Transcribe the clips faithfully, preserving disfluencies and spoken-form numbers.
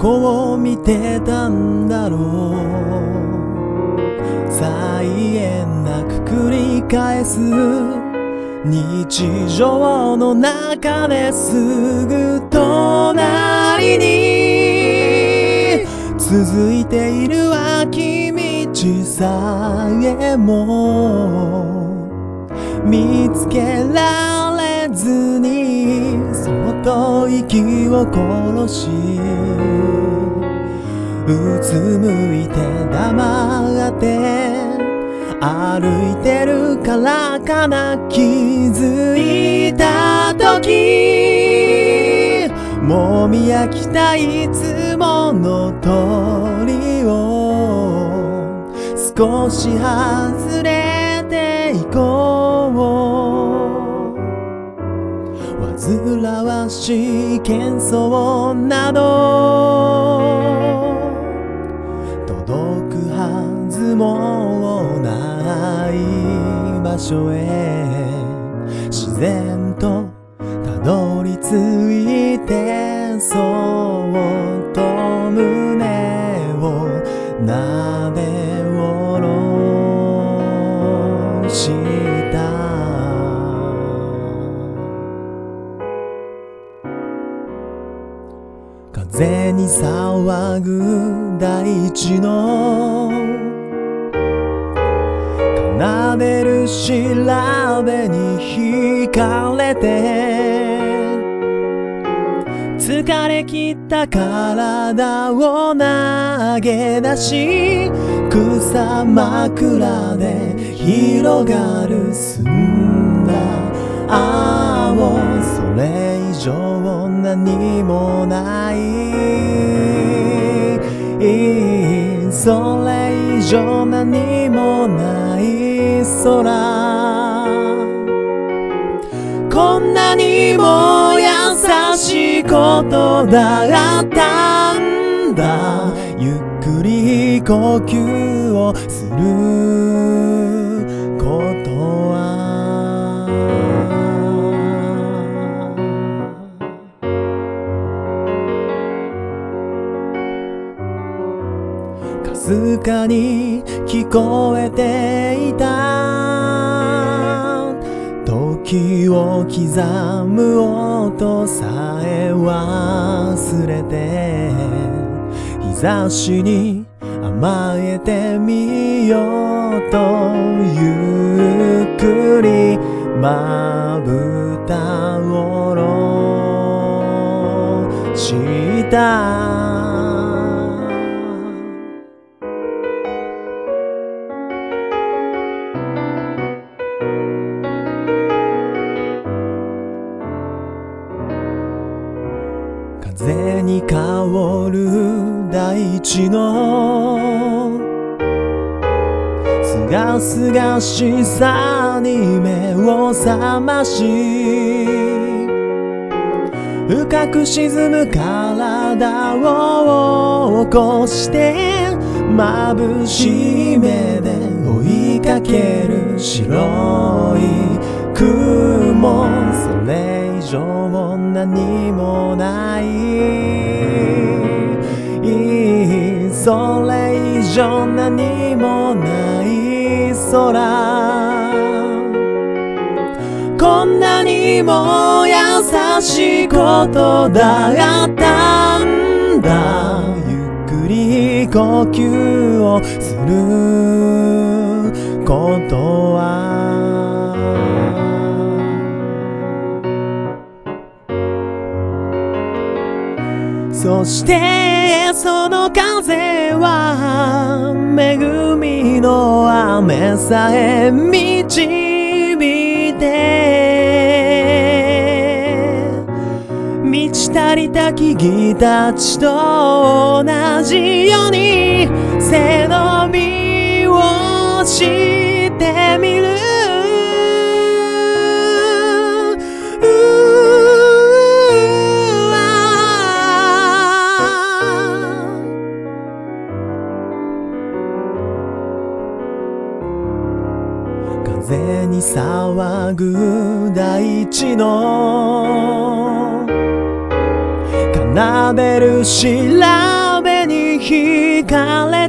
こを見てたんだろう。際限なく繰り返す日常の中ですぐ隣に続いている脇道さえも見つけられずにそっと息を殺しうつむいて黙って歩いてるからかな。気づいた時もみ飽きたいつもの鳥を少し外れていこう。煩わしい喧騒など届くはずもない場所へ自然とたどり着いてそっと胸をなで下ろした風に騒ぐ大地の奏でる調べに惹かれて疲れ切った体を投げ出し草枕で広がる澄んだ青それ以上何もないそれ以上何もない空こんなにも優しいことだったんだ。ゆっくり呼吸をすることはかすかに聞こえていた時を刻む音さえ忘れて日差しに甘えてみようとゆっくりまぶたを下ろした風に香る大地のすがすがしさに目を覚まし深く沈む体を起こして眩しい目で追いかける白い雲それ以上何もないそれ以上何もない空こんなにも優しいことだったんだ。ゆっくり呼吸をすることはそしてその風は恵みの雨さえ導いて満ち足りた木々たちと同じように背伸びをしてみる風に騒ぐ大地の奏でる調惹かれ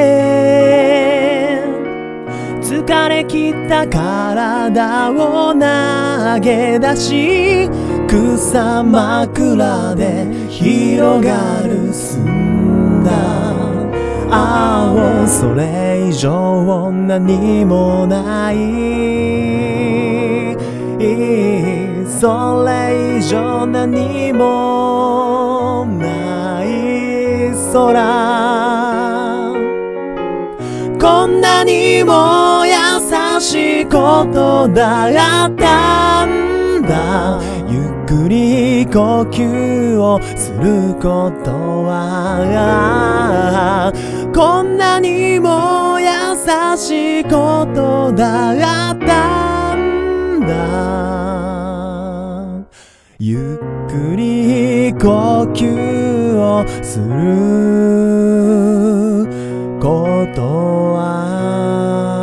て疲れ切った体を投げ出し草枕で広がる澄んだ青それ以上何もないそれ以上何もない空こんなにも優しいことだったんだゆっくり呼吸をすることはこんなにも優しいことだったんだゆっくり呼吸をすることは